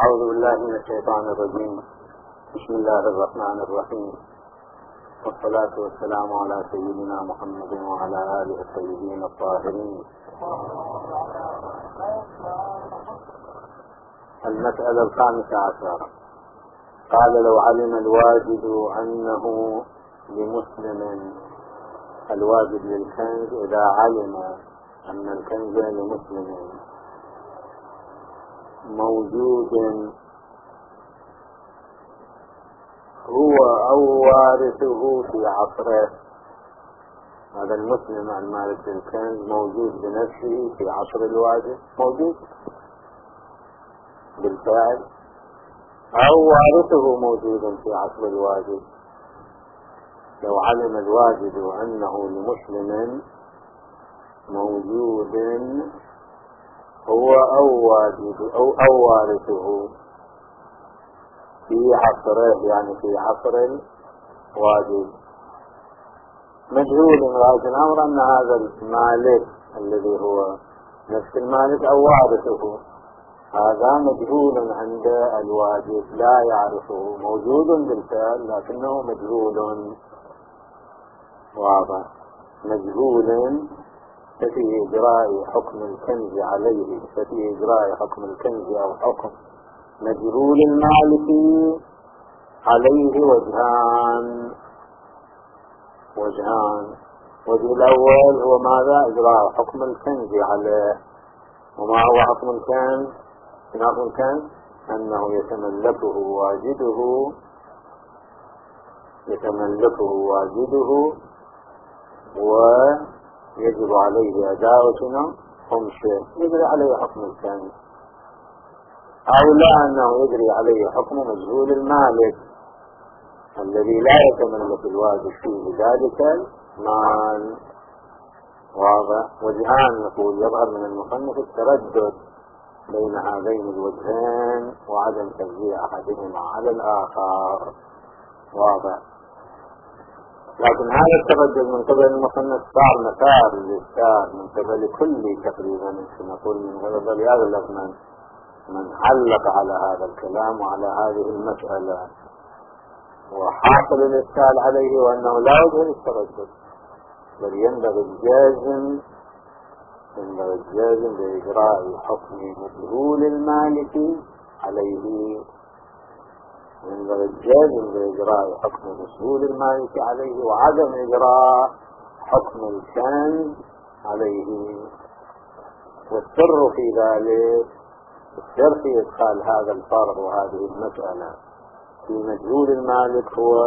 أعوذ بالله من الشيطان الرجيم. بسم الله الرحمن الرحيم، والصلاة والسلام على سيدنا محمد وعلى آله الطيبين الطاهرين. المسألة 15. قال: لو علم الواجد أنه لمسلم، الواجد للكنز إذا علم أن الكنز لمسلم موجود هو أو وارثه في عصره، هذا المسلم المالك للكنز موجود بنفسه في عصر الواجد، موجود بالفعل، أو وارثه موجود في عصر الواجد. لو علم الواجد أنه لمسلم موجود هو أو وارثه في عصره، يعني في عصر الواجد، مجهول رأس الأمر أن هذا المالك الذي هو نفس المالك أو وارثه، هذا مجهول عند الواجد لا يعرفه، موجود بالفعل لكنه مجهول. واضح؟ مجهول، ففي إجراء حكم الكنز عليه، ففي إجراء حكم الكنز أو حكم مجهول المالك عليه وجهان. وجه الأول هو ماذا؟ إجراء حكم الكنز عليه. وما هو حكم الكنز؟ حكم الكنز أنه يتملكه واجده ويجب عليه أداء خمسة، يجري عليه حكم الكنز. أو لا، أنه يجري عليه حكم مجهول المالك الذي لا يتملك الواجد فيه ذلك المال. واضح؟ وجهان نقول يظهر من المصنف التردد بين هذين الوجهين وعدم تجزية أحدهما على الآخر. واضح؟ لكن هذا التردد من قبل المصنف صار مسار للإشكال من قبل كل تقريبا، نقول من قبل يغلق من علق على هذا الكلام وعلى هذه المسألة، وحاصل الإشكال عليه وأنه لا وجه للتردد، بل ينبغي الجازم بإجراء حكم مجهول المالك عليه، ينبغي الجازم بإجراء حكم مجهول المالك عليه وعدم إجراء حكم الكنز عليه. والسر في ذلك، السر في إدخال هذا الفرق وهذه المسألة في مجهول المالك هو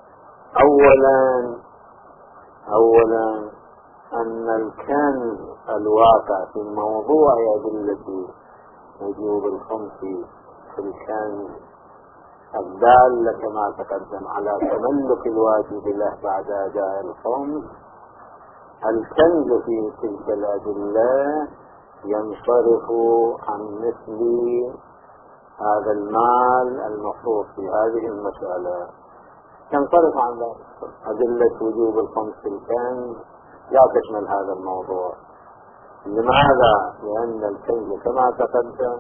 أولا أن الكنز الواقع في موضوع أدلة وجوب الخمس في الكنز الدالة كما تقدم على تملك الواجب له بعد أداء الخمس، الكنز في تلك الأدلة ينصرف عن مثل هذا المال المفروض في هذه المسألة، ينصرف عن ذلك. أدلة وجوب الخمس في الكنز لا تشمل هذا الموضوع. لماذا؟ لأن الكنز كما تقدم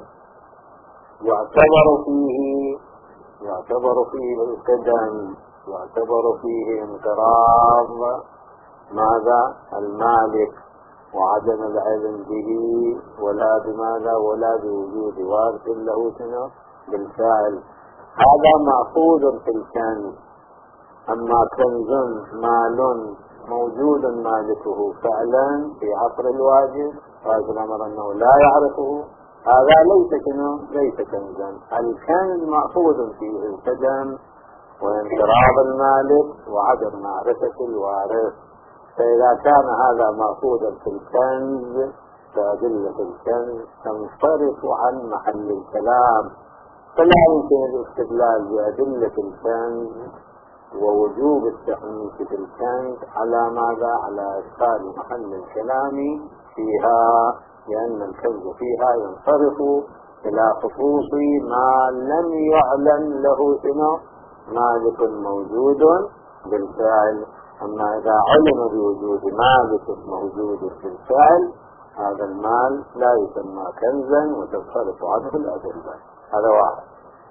يعتبر فيه القدم، يعتبر فيه انقراض ماذا؟ المالك وعدم العلم به، ولا بماذا؟ ولا بوجود وارث له بالفعل. هذا مأخوذ في الكنز. أما كنز مال موجود مالكه فعلا في عصر الواجب، هذا الأمر أنه لا يعرفه، هذا ليس كنزا. الكنز مأخوذ فيه القدم وانقراض المالك وعدم معرفة الوارث. فإذا كان هذا مأخوذا في الكنز فأدلة الكنز تنصرف عن محل الكلام، فلا يمكن الاستدلال بأدلة الكنز ووجوب التحنيث في الكنز على ماذا؟ على إدخال محل الكلام فيها، لأن الكنز فيها ينصرف إلى خصوص ما لم يعلم له مالك موجود بالفعل. أما إذا علم بوجود مالك موجود بالفعل، هذا المال لا يسمى كنزا وتنصرف عنه الأدلة. هذا واحد.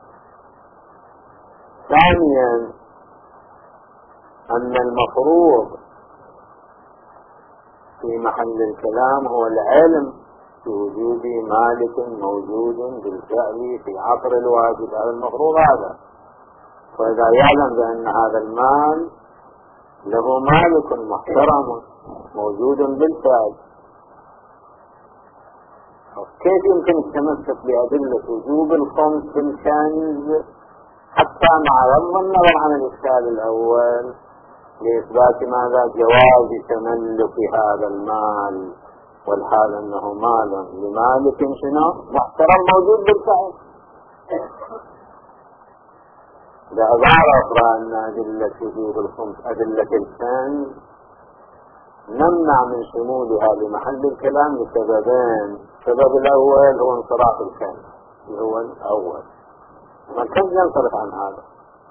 ثانيا أن المفروض في محل الكلام هو العلم بوجود مالك موجود بالفعل في عصر الواجب، هذا المفروض هذا. وإذا يعلم بأن هذا المال له مالك محترم موجود بالفعل، كيف يمكن التمسك بأدلة وجوب الخمس في الكنز حتى مع غض النظر عن الإشكال الأول لإثبات ماذا؟ جواز تملك هذا المال، والحال أنه مال لمالك شنو؟ محترم موجود بالفعل. إذا أضاف أن أدلة وجوب الخمس أدلة الكنز نمنع من شمولها بمحل الكلام لسببين. السبب الأول هو انصراف الكنز اللي هو الأول، والكنز ينصرف عن هذا.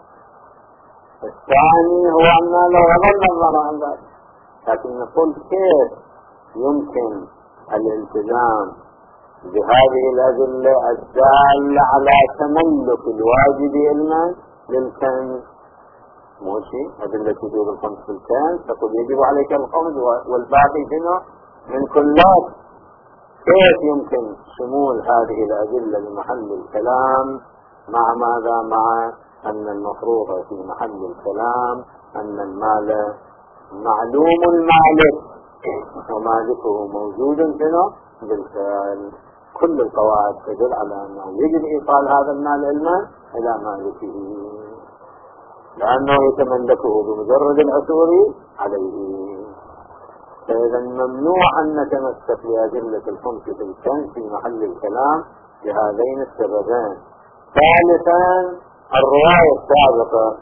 الثاني هو أن لو غض النظر عن ذلك، لكن نقول كيف يمكن الالتزام بهذه الأدلة الدالة على تملك الواجب علما للكنز؟ موشي أدلة وجوب الخمس في الكنز تقول يجب عليك الخمس والباقي شنو من كلات. كيف يمكن شمول هذه الأدلة لمحل الكلام مع ماذا؟ مع أن المفروض في محل الكلام أن المال معلوم المالك ومالكه موجود شنو بالفعل. كل القواعد تدل على أنه يجب إيصال هذا المال علما إلى مالكه لأنه يتملكه بمجرد العثور عليه. فإذا ممنوع أن نتمسك بأدلة الخمس في الكنز في محل الكلام لهذين السببين. ثالثا الرواية السابقة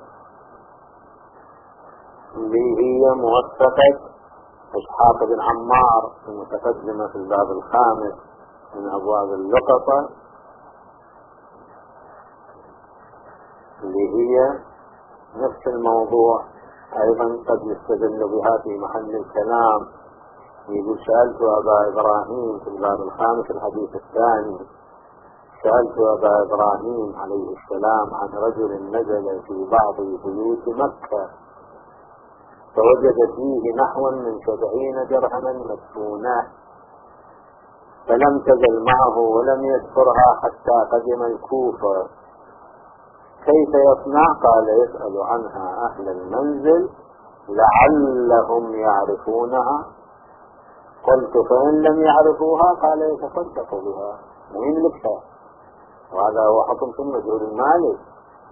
اللي هي موثقة إسحاق بن عمار المتقدمة في الباب الخامس من أبواب اللقطة، اللي هي نفس الموضوع أيضا قد يستدل بها في محل الكلام. يقول سألت أبا إبراهيم في الباب الخامس الحديث الثاني، سألت أبا إبراهيم عليه السلام عن رجل نزل في بعض بيوت مكة فوجد فيه نحو من 70 درهما مدفونة فلم تزل معه ولم يذكرها حتى قدم الكوفة، كيف يصنع؟ قال يسأل عنها أهل المنزل لعلهم يعرفونها. قلت فإن لم يعرفوها؟ قال يتصدق بها ويملكها، وهذا هو حكم في مجهول المالك.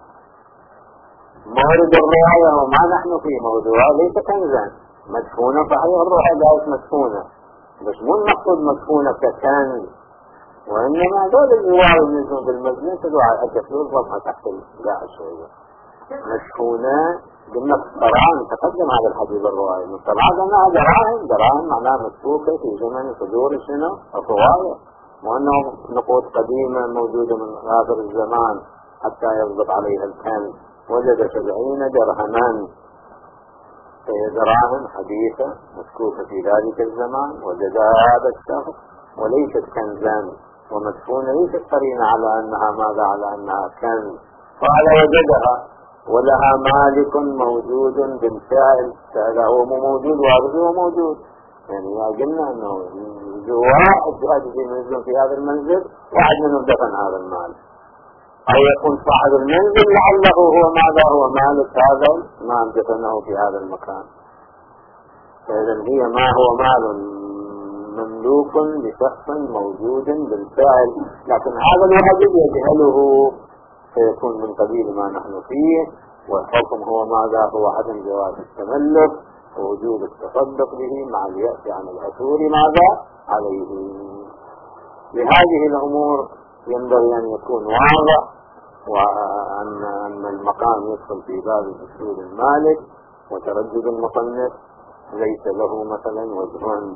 مورد الرواية وما نحن في موضوع ليس كنزا مدفونة، صحيح الرواية قالت مدفونة بس مو المقصود مدفونة ككنز، وإنما هذول الرواية ينزلون بالمزنة تدعى الكثير ضمها تحت الجاع شوية. مدفونة قلنا الطرعان تقدم هذا الحديث الرواية من طرعان أنها دراهم معناها مسبوكة في زمن صدور شنو الرواية، وأنه نقود قديمة موجودة من آخر الزمان حتى يضبط عليها الكنز. وجد 70 درهما، هي دراهم حديثة مسكوفة في ذلك الزمان وجدها هذا الشخص وليست كنزا ومدفونة، ليست قرينة على أنها ماذا؟ على أنها كنز. قال وجدها ولها مالك موجود بالفعل، هذا هو موجود وهذا هو موجود. يعني قلنا أنه واحد في هذا المنزل واحد منهم دفن هذا المال، أو يكون صاحب المنزل لعله هو ماذا؟ هو مالك هذا المال دفنه في هذا المكان. فإذا هي ما هو مال مملوك لشخص موجود بالفعل، لكن هذا الواجب يجهله فيكون من قبيل ما نحن فيه، والحكم هو ماذا؟ هو عدم جواز التملك ووجوب التصدق به مع اليأس عن العثور ماذا؟ عليه. لهذه الأمور ينبغي أن يكون واضح، وأن المقام يدخل في باب أصول المالك وتردد المصنف ليس له مثلا وجه.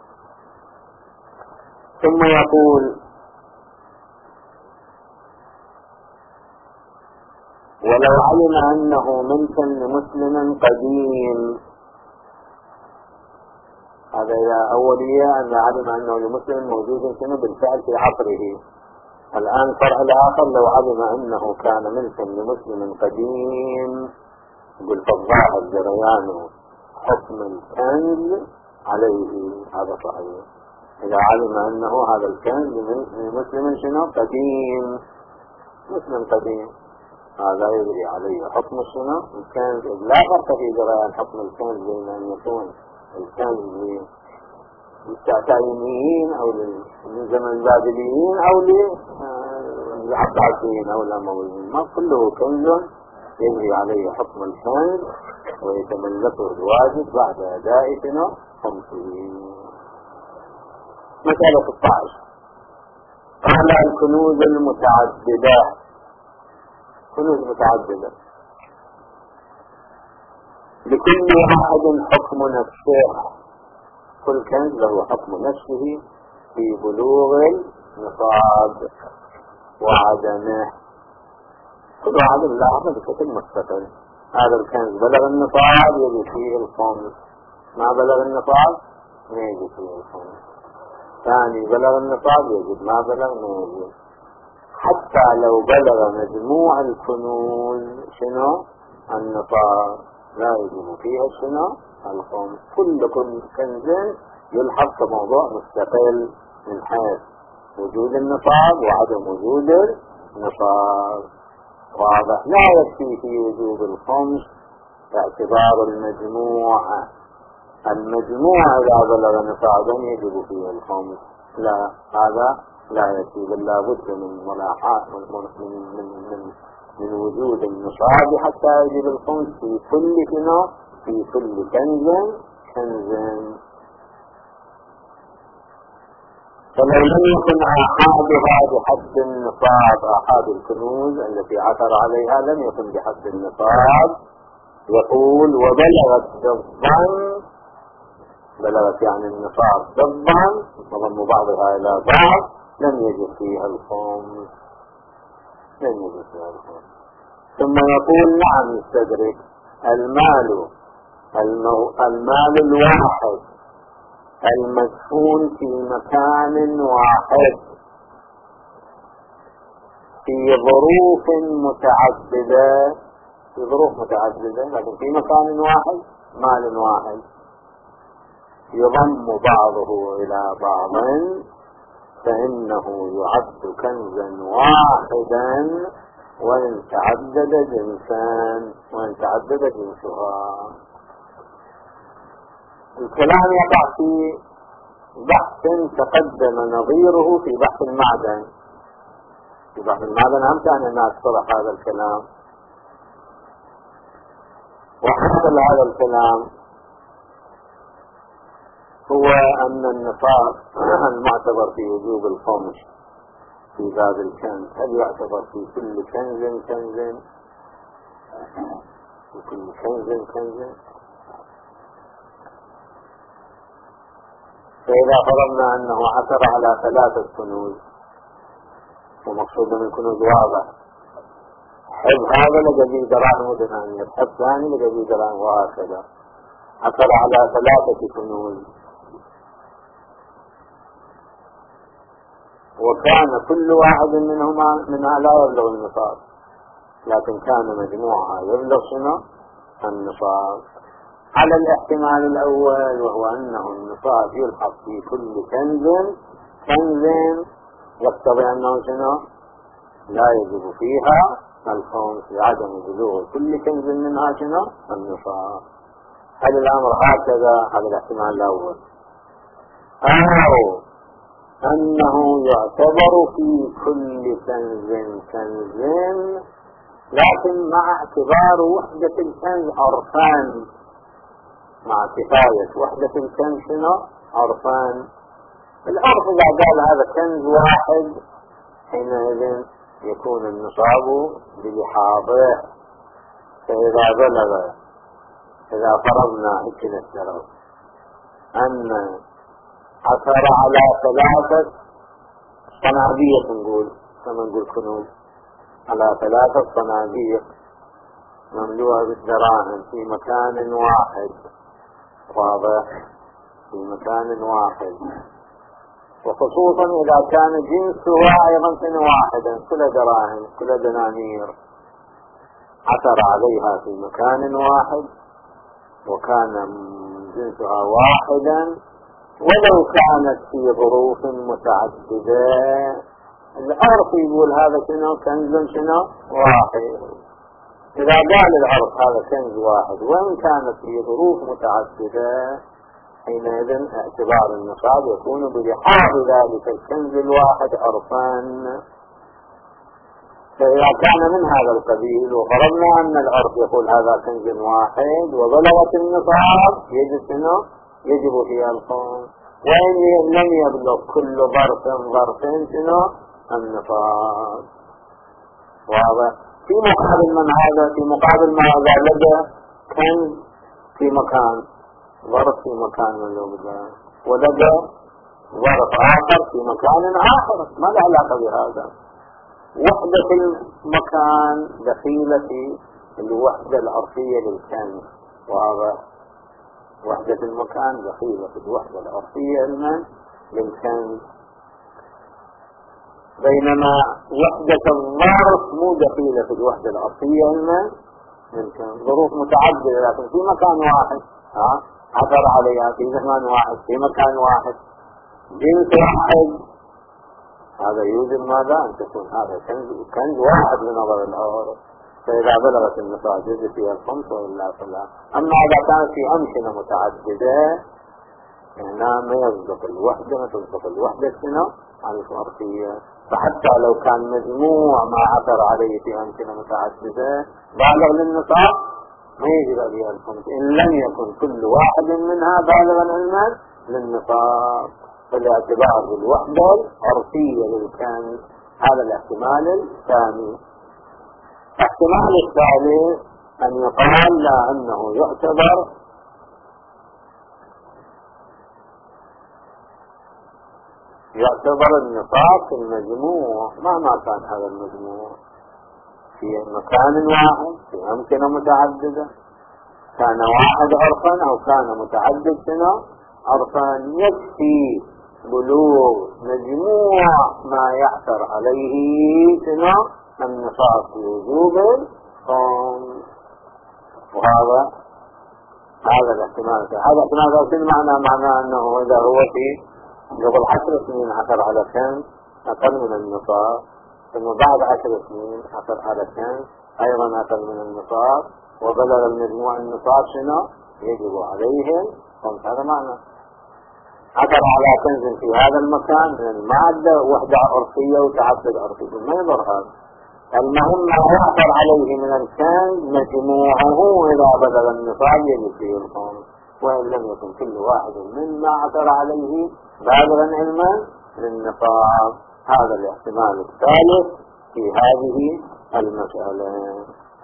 ثم يقول ولو علم أنه ملكا لمسلم قديم، هذا أولية أن علم أنه لمسلم موجود بالفعل في عصره، الآن فرع الآخر لو علم أنه كان ملكا لمسلم قديم، يقول فالظاهر جريان حكم الكنز عليه، هذا صحيح. إذا علم أنه هذا الكنز لمسلم شنو قديم، مسلم قديم، هذا يجري عليه حكم شنو الكنز. لا فرق في جريان حكم الكنز بين أن يكون الكنز للتعتيميين أو من زمن البابليين أو للعباسيين أو الأمويين، ما كله كنز يجري عليه حكم الكنز ويتملكه الواجب بعد أداء خمسه. مسألة 16 قال الكنوز المتعددة. كنوز متعددة لكل واحد حكم نفسه، كل كنز له حكم نفسه في بلوغ النصاب وعدمه. كل واحد له بشكل مستقل. هذا الكنز بلغ النصاب يجي فيه الخمس، ما بلغ النصاب ما يجي فيه الخمس. ثاني بلغ النصاب يجب، ما بلغ ما يجب. حتى لو بلغ مجموع الكنوز شنو النصاب لا يجب فيها شنو الخمس. كل كنز يلحظ كموضوع مستقل من حيث وجود النصاب وعدم وجود النصاب. واضح؟ لا يكفي في وجود الخمس باعتبار المجموعة. المجموعة إذا بلغ نصابا يجب فيه الخمس، لا، هذا لا يكفي، بل لا بد من ملاحظة من وجود النصاب حتى يجب الخمس في كل كنو، في كل كنز. فلو لم يكن آحادها بحد النصاب، آحاد الكنوز التي عثر عليها لم يكن بحد النصاب، يقول وبلغت ضبا، بلغت يعني النصاب ضبا وضم بعضها إلى بعض، لم يجب فيها الخمس، لم يجب فيها الخمس. ثم يقول نعم يستدرك المال الواحد المدفون في مكان واحد في ظروف متعددة، في ظروف متعددة لكن في مكان واحد، مال واحد يضم بعضه إلى بعض، فإنه يعد كنزا واحدا وإن تعدد جنسان، وإن تعدد جنسها. الكلام يقع في بحث تقدم نظيره في بحث المعدن. في بحث المعدن هم كان الناس طرح هذا الكلام، وحصل هذا الكلام هو أن النصاب المعتبر في وجوب الخمس في باب الكنز هل يعتبر في كل كنز كنز، في كل كنز كنز؟ فإذا فرضنا أنه عثر على 3 كنوز، ومقصود من الكنوز واضح، حب هذا لجديد دراهم ودنانير، حب ثاني لجديد دراهم، وهكذا عثر على 3 كنوز، وكان كل واحد منها لا يبلغ النصاب، لكن كان مجموعها يبلغ شنو النصاب، على الاحتمال الأول وهو أنه النصاب يلحق في كل كنز يقتضي أنه شنو لا يجب فيها الخمس لعدم بلوغ كل كنز منها شنو النصاب. هل الأمر هكذا؟ هذا الاحتمال الأول. أو أنه يعتبر في كل كنز لكن مع اعتبار وحدة الكنز عرفان، مع كفاية وحدة الكنز شنو عرفان. العرف إذا قال هذا كنز واحد حينئذ يكون النصاب بلحاظه. فإذا بلغ، إذا فرضنا هيك نفترض أن عثر على 3 صناديق، نقول كما نقول كنوز، على 3 صناديق مملوءة بالدراهم في مكان واحد، واضح، في مكان واحد، وخصوصا إذا كان جنسه أيضا سنة واحدا، كل دراهم كل دنانير عثر عليها في مكان واحد وكان جنسها واحدا، ولو كانت في ظروف متعددة، العرف يقول هذا شنو كنز شنو واحد. إذا قال العرف هذا كنز واحد وإن كانت في ظروف متعددة، حينئذ اعتبار النصاب يكون بلحاظ ذلك الكنز الواحد عرفا. فإذا كان من هذا القبيل وفرضنا أن العرف يقول هذا كنز واحد وبلغت النصاب، يجب فيها الخمس، وإن لم يبلغ كل ظرف شنو النصاب. واضح؟ في مقابل من هذا، في مقابل ما هذا لدى كنز في مكان، ظرف في مكان من لوجده، ولدى ظرف آخر في مكان آخر ما له علاقة بهذا. وحدة المكان دخيلة في الوحدة العرفية للكنز، واضح؟ وحدة المكان دخيلة في الوحدة العرفية للكنز، بينما وحدة الظرف مو دخيلة في الوحدة العرفية للكنز. ظروف متعددة لكن في مكان واحد، عثر عليها في زمان واحد في مكان واحد، جنس واحد، هذا يوجب ماذا؟ أن تكون هذا كنز واحد بنظر العرف. فإذا بلغت النصاب يجب فيها الخمس وإلا فلا. أما إذا كانت في أمكنة متعددة هنا ما يصدق الوحدة، ما تصدق الوحدة شنو عن العرفية. فحتى لو كان مجموع ما عثر عليه في أمكنة متعددة بالغ للنصاب ما يجب عليها الخمس إن لم يكن كل واحد منها بالغا علما للنصاب. فالاعتبار بالوحدة العرفية للكنز هذا الاحتمال الثاني. الاحتمال الثالث أن يقال لا أنه يعتبر النصاب في المجموع مهما كان هذا المجموع، في مكان واحد في أمكنة متعددة، كان واحد عرفا أو كان متعدد شنو عرفا، يكفي بلوغ مجموع ما يعثر عليه شنو النصاب في وجوب الخمس. وهذا الاحتمال. هذا احتمال في معنى أنه إذا هو في قبل 10 سنين عثر على كنز أقل من النصاب، ثم بعد 10 سنين عثر على كنز أيضا أقل من النصاب، وبلغ المجموع النصاب شنو يجب عليه الخمس. هذا معنى عثر على كنز في هذا المكان من المادة وحدة عرفية وتعدد عرفي، ما يضر هذا. المهم ما يعثر عليه من الكنز مجموعه إذا بلغ النصاب يجب فيه الخمس، وإن لم يكن كل واحد مما عثر عليه بالغا علما للنصاب. هذا الاحتمال الثالث في هذه المسألة.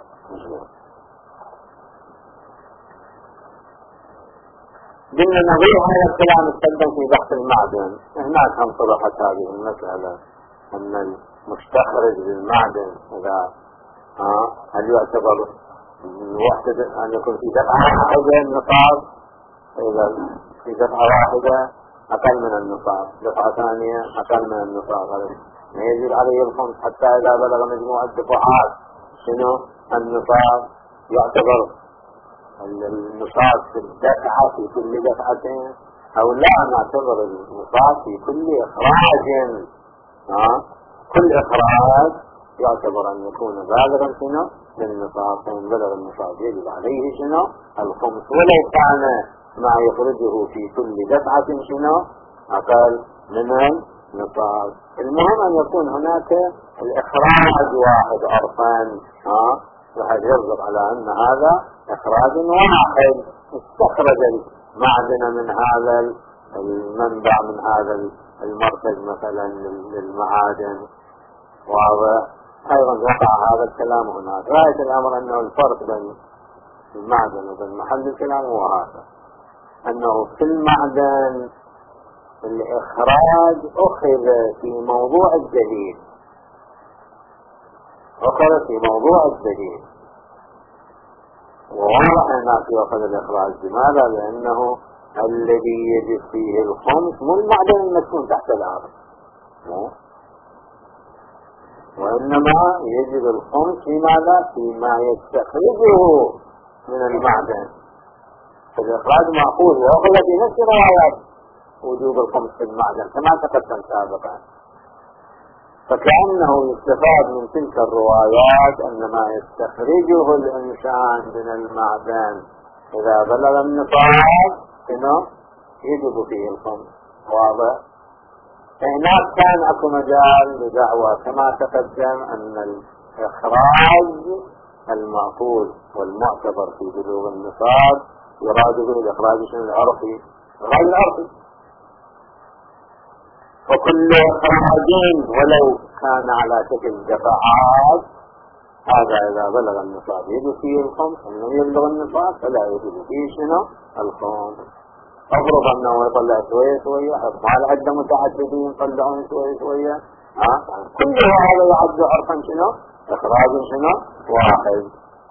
قلنا نظير هذا الكلام استخدم في بحث المعدن. هناك هم صرحت هذه المسألة أن المستخرج للمعدن إذا هل يعتبر وحدة أن يكون في دفعة واحدة النصاب، إذا في دفعة واحدة أقل من النصاب، دفعة ثانية أقل من النصاب، ما يجب عليه الخمس حتى إذا بلغ مجموعة دفعات شنو النصاب يعتبر النصاب في الدفعة في كل دفعتين، أو لا نعتبر النصاب في كل إخراج. كل إخراج يعتبر أن يكون بالغا شنو للنصاب، فإن بلغ النصاب يجب عليه شنو الخمس، ولو كان ما يخرجه في كل دفعة شنو أقل من النصاب. المهم أن يكون هناك الإخراج واحد عرفا، وهذا يصدق على أن هذا إخراج واحد، استخرج المعدن من هذا المنبع من هذا المركز مثلا للمعادن. واضح؟ أيضا وقع هذا الكلام هناك. رأيت الأمر أنه الفرق بين المعدن وبين محل الكلام هو هذا، أنه في المعدن الإخراج أخذ في موضوع الدليل، أخذ في موضوع الدليل، وواضح هناك يأخذ الإخراج. لماذا؟ لأنه الذي يجب فيه الخمس مو المعدن المدفون تحت الأرض، وإنما يجب الخمس في ماذا؟ فيما يستخرجه من المعدن. فالإخراج مأخوذ وأخذ في نفس روايات وجوب الخمس في المعدن كما تقدم سابقا. فكأنه يستفاد من تلك الروايات أن ما يستخرجه الإنسان من المعدن إذا بلغ النصاب إنه يجب فيه الخمس. واضح؟ فهناك كان اكو مجال لدعوة كما تقدم أن الإخراج المأخوذ والمعتبر في بلوغ النصاب يراد به الإخراج العرفي، الإخراج العرفي. فكل إخراج ولو كان على شكل دفعات هذا إذا بلغ النصاب يجب فيه الخمس، إن لم يبلغ النصاب فلا يجب فيه شنو؟ الخمس. أفرض أنه يطلع شوية شوية، أفعال عدة متعددين يطلعون شوية شوية، كل هذا يعد عرفا شنو؟ إخراج شنو؟ واحد.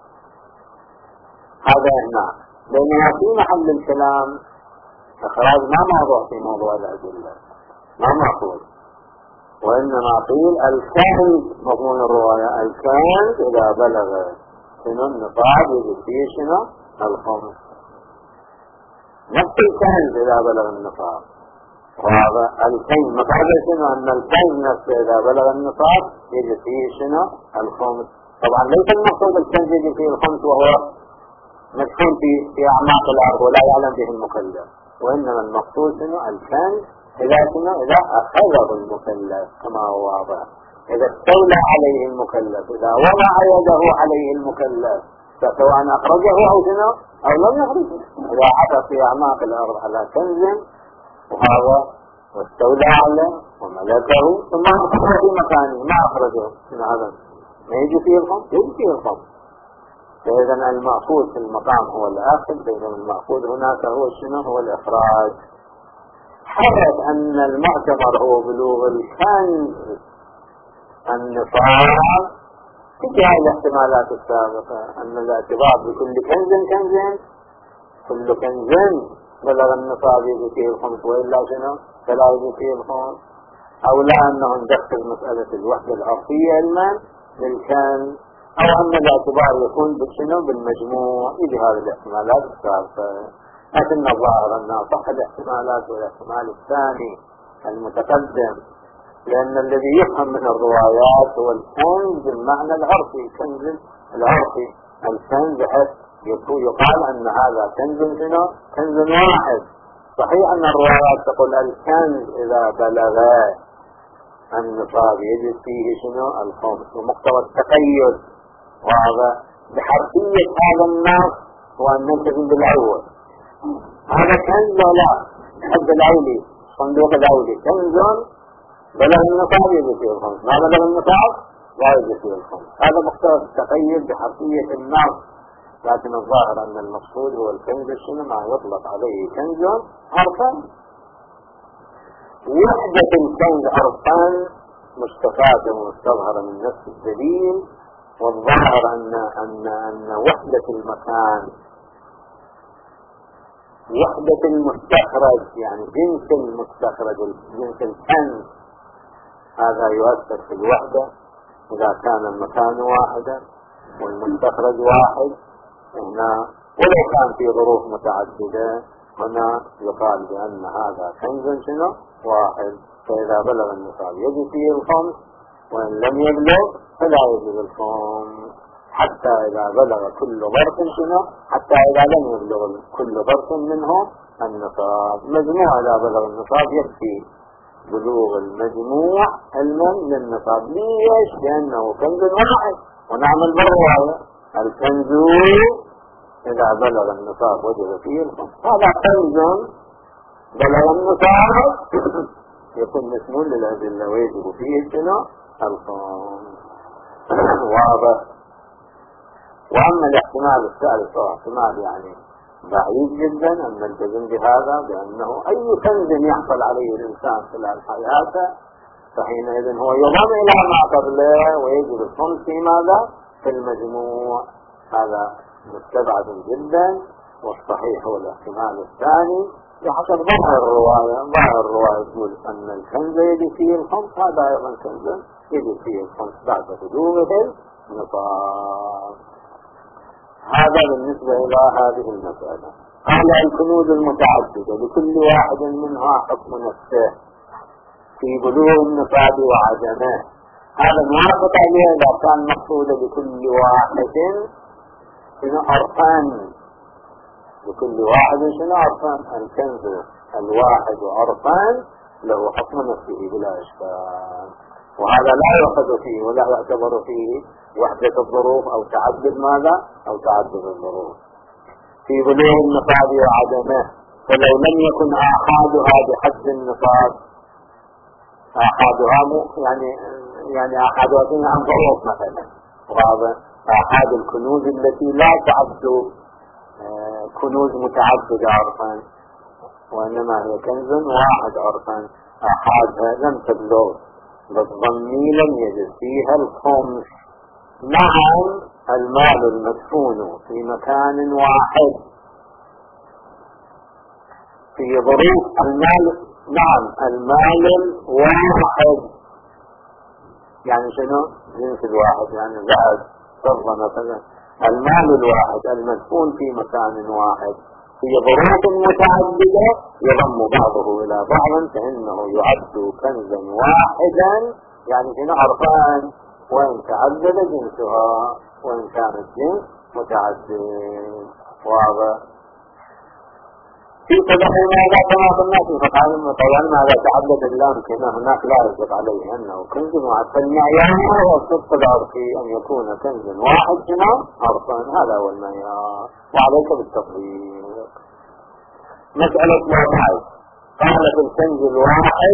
هذا هنا لأنها في محل الكلام إخراج ما موضوع في موضوع الأدلة، ما معقول. وإنما قيل الكنز مضمون الرواية، الكنز إذا بلغ شنو النصاب يجب فيه شنو؟ الخمس. نفس الكنز إذا بلغ النصاب، وهذا الكنز مقابل شنو؟ أن الكنز نفسه إذا بلغ النصاب يجب فيه شنو؟ الخمس. طبعا ليس المقصود الكنز يجب فيه الخمس وهو مدفون في أعماق الأرض ولا يعلم به المكلف، وإنما المقصود شنو؟ الكنز إذا شنو؟ إذا أخذه المكلف كما هو واضح، إذا استولى عليه المكلف، إذا وضع يده عليه المكلف سواء أخرجه أو شنو أو لم يخرجه. إذا عثر في أعماق الأرض على كنز وهذا واستولى عليه وملكه ثم أخرجه في مكانه ما أخرجه من هذا ما يجي فيه الخمس؟ يجي فيه الخمس. فإذا المأخوذ في المقام هو الأخذ، بينما المأخوذ هناك هو شنو؟ هو الإخراج. حدث أن المعتبر هو بلوغ الكنز النصاب في هذه الاحتمالات السابقة، أن الاعتبار بكل كنز كل كنز بلغ النصاب يجي فيه الخمس وإلا شنو؟ فلا يجي فيه الخمس. أو لا أنه ندخل مسألة الوحدة العرفية علما للكنز، أو أن الاعتبار يكون بشنو؟ بالمجموع. يجي هذه الاحتمالات السابقة، لكن الظاهر أن أصح الاحتمالات والاحتمال الثاني المتقدم، لأن الذي يفهم من الروايات هو الكنز بالمعنى العرفي، الكنز العرفي، الكنز بحيث يقال أن هذا كنز شنو؟ كنز واحد. صحيح أن الروايات تقول الكنز إذا بلغ النصاب يجب فيه شنو؟ الخمس، ومقتضى التقيد وهذا بحرفية هذا النص هو أن نلتزم بالأول. هذا كنز ولا حد الأولي، صندوق الأولي كنز بلغ النصاب يجب فيه الخمس، ما بلغ النصاب لا يجب فيه الخمس. هذا مقتضى التقيد بحرفية النص، لكن الظاهر أن المقصود هو الكنز شنو؟ ما يطلق عليه كنز عرفا. وحدة الكنز عرفا مستفادة ومستظهرة من نفس الدليل، والظاهر أن وحدة المكان وحدة المستخرج يعني جنس المستخرج جنس الكنز هذا يؤثر في الوحدة إذا كان المكان واحدا والمستخرج واحد. هنا ولو كان في ظروف متعددة هنا يقال بأن هذا كنز شنو؟ واحد. فإذا بلغ النصاب يجب فيه الخمس، وإن لم يبلغ فلا يجب الخمس، حتى إذا بلغ كل ظرف شنو؟ حتى إذا لم يبلغ كل ظرف منه النصاب. مجموع إذا بلغ النصاب يكفي بلوغ المجموع علما للنصاب. ليش؟ لأنه كنز واحد، ونعمل بالرواية الكنز إذا بلغ النصاب وجب فيه الخمس. هذا كنز بلغ النصاب يكون مسمول للأدلة ويجب فيه شنو؟ الخمس. واضح. وأما الاحتمال الثالث هو احتمال يعني بعيد جدا أن نلتزم بهذا، بأنه أي كنز يحصل عليه الإنسان خلال حياته فحينئذ هو يضم إلى ما قبله ويجب الخمس في ماذا؟ في المجموع. هذا مستبعد جدا، والصحيح هو الاحتمال الثاني بحسب ظاهر الرواية تقول أن الكنز يجب فيه الخمس، هذا أيضا كنز يجب فيه الخمس بعد بلوغه النصاب. هذا بالنسبة إلى هذه المسألة. على الكنوز المتعددة لكل واحد منها حكم نفسه في بلوغ النصاب وعدمه، هذا موافق عليه إذا كان مقصود لكل واحد شنو عرفان، لكل واحد شنو عرفان، الكنز الواحد عرفان له حكم نفسه بلا إشكال، وهذا لا يؤخذ فيه ولا يعتبر فيه وحدة الظروف أو تعدد ماذا أو تعدد الظروف في بلوغ النصاب وعدمه. فلو لم يكن آحادها بحد النصاب، آحادها يعني آحادها عن ظروف مثلا، وهذا آحاد الكنوز التي لا تعد كنوز متعددة عرفا، وإنما هي كنز واحد عرفا، آحادها لم تبلغ بالضمي لم يجد فيها الخمس. نعم المال المدفون في مكان واحد في ظروف المال، نعم المال الواحد يعني شنو جنس الواحد، يعني ذهب فضة مثلا، المال الواحد المدفون في مكان واحد في ظروف متعددة يضم بعضه إلى بعض فإنه يعد كنزا واحدا، يعني شنو عرفان، وإن تعدد جنسها وإن كان الجنس متعدد. واضح؟ في صدق ماذا كما قلنا في فقال المطول ماذا تعدد اللام كما هناك لا يجب عليه أنه كنز واحد، فالمعيار هو الصدق العرفي أن يكون كنز واحد شنو عرفان، هذا هو المعيار، وعليك بالتطبيق. مسألة واحد قال في الكنز الواحد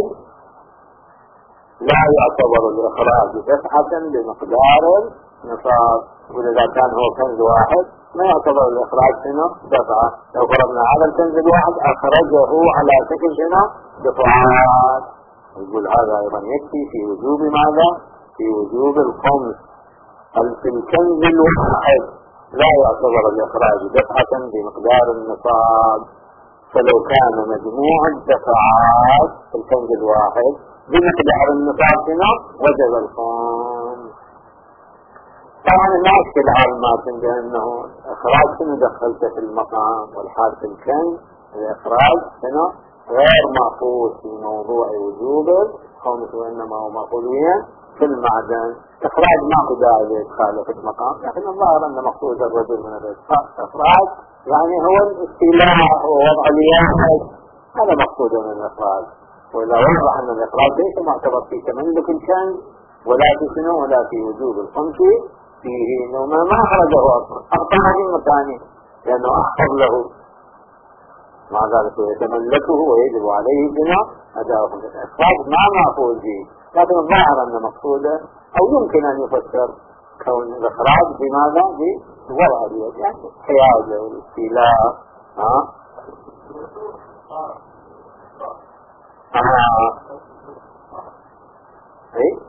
لا يعتبر الإخراج دفعة بمقدار النصاب، وإذا كان هو كنز واحد ما يعتبر الإخراج شنو دفعة. لو فرضنا على الكنز الواحد أخرجه على شكل شنو دفعات، يقول هذا أيضا يكفي في وجوب ماذا، في وجوب الخمس. في الكنز الواحد لا يعتبر الإخراج دفعة بمقدار النصاب، فلو كان مجموع الدفعات في الكنز الواحد بمقدار النصاب شنو وجب الخمس. طبعا ما أشكل عالمات بأنه إخراج شنو دخلته في المقام، والحال في الكنز الإخراج شنو غير مأخوذ في موضوع وجوب الخمس، وإنما هو مأخوذ في المعدن. إخراج ما هو داعي لإدخاله في المقام، لكن الظاهر أن مقصود الرجل من الإخراج يعني هو الاستيلاء ووضع الياهد، هذا مقصود من الإخراج. وإذا وضح أن الإخراج ليس معتبر في تملك الكنز ولا في شنو ولا في وجوب الخمس فيه، إنه ما أخرجه أصلا، أخطأ في مكانه لأنه أحفظ له، مع ذلك يتملكه ويجب عليه شنو أداؤه. الإخراج ما مأخوذ به، لكن الظاهر أن مقصوده أو يمكن أن يفسر كون الإخراج بماذا بوضع اليد، يعني حيازة والاستيلاء. ايه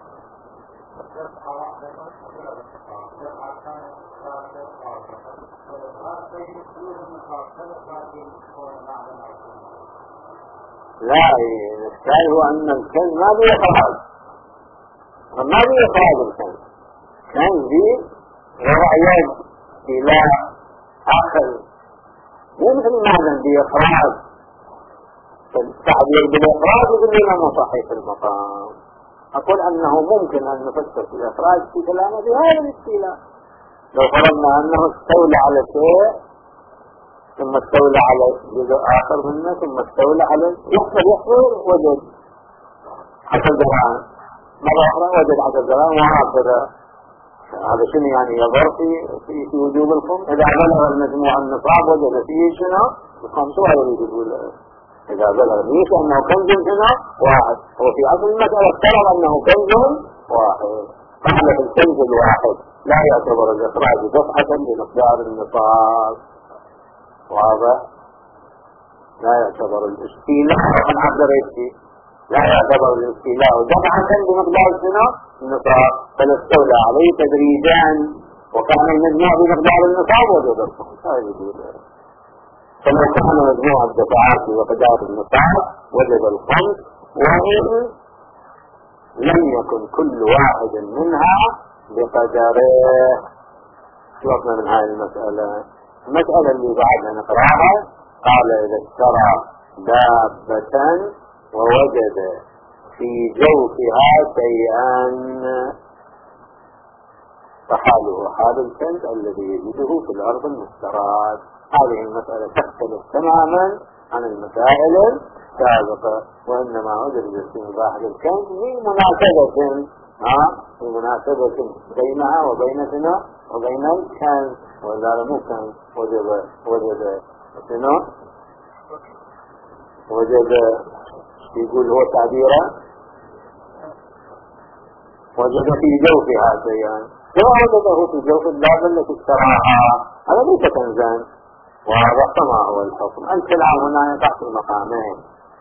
لا الإشكال هو أن الكنز ما بيخرج، ما بيخرج الكنز، كنز دي وضع يد إلى آخر، مو مثل المعدن بإخراج. فالتعبير بالإخراج يقول لنا مصحيح المقام. أقول أنه ممكن أن نفسر في الإخراج في كلامه بهذا الاستيلاء. لو فرضنا أنه استولى على شيء ثم استولى على جزء آخر منه ثم استولى على يحصل وجد حتى الزمان مرة أخرى وجد حتى الزمان وهكذا. هذا شنو يعني يضر في وجوب الخمس؟ إذا بلغ المجموع النصاب وجد فيه شنو الخمس، وهذا يقول إذا بلغ ليش أنه كنز هنا واحد، هو في أصل المسألة افترض أنه كنز واحد، فعلا في الكنز الواحد لا يعتبر الإخراج دفعة بمقدار النصاب. واضح؟ لا يعتبر الاستيلاء من عبر لا يعتبر الاستيلاء دفعة بمقدار النصاب، بل استولى عليه تدريجا وكان المجموع بمقدار النصاب وجد الخمس. فلو كان مجموع الدفعات بمقدار النصاب وجب الخمس، وإن لم يكن كل واحد منها بقدره. خلصنا من هذه المسألة. المسألة اللي بعدها نقراها. قال إذا اشترى دابة ووجد في جوفها شيئا فحاله حال الكنز الذي يجده في الأرض المشترات. هذه المسألة تختلف تماما عن المسائل السابقة، وإنما أدرجت في مباحث الكنز بمناسبة بينها وبين الكنز، ولا مو كنز. وجد يقول هو تعبيره وجد في جوفها شيئا، لو وجده في جوف الدابة التي اشتراها هذا ليس كنزا. وهذا ما هو الحكم. الكلام هنا يقع في مقامين.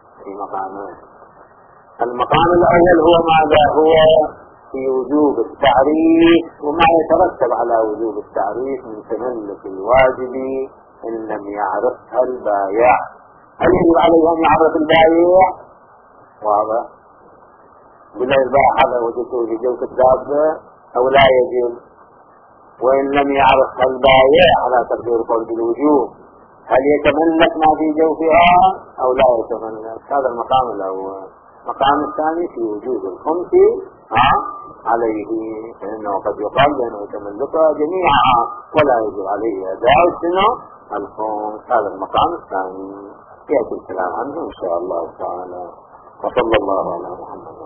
المقام الأول هو ماذا؟ هو في وجوب التعريف وما يترتب على وجوب التعريف من تملك الواجب إن لم يعرفها البائع. هل يجب عليه أن يعرف البائع؟ واضح. بالله البائع هذا وجدته في جوف الدابة أو لا يجب؟ وإن لم يعرفها البائع على تقدير قول بالوجوب هل يتملك ما في جوفها أو لا يتملك؟ هذا المقام الأول. المقام الثاني في وجوب الخمس عليه، فإنه قد يقال بأنه يتملكها جميعها ولا يجب عليه أداء الخمس. هذا المقام الثاني يأتي الكلام عنه إن شاء الله تعالى. وصلى الله على محمد.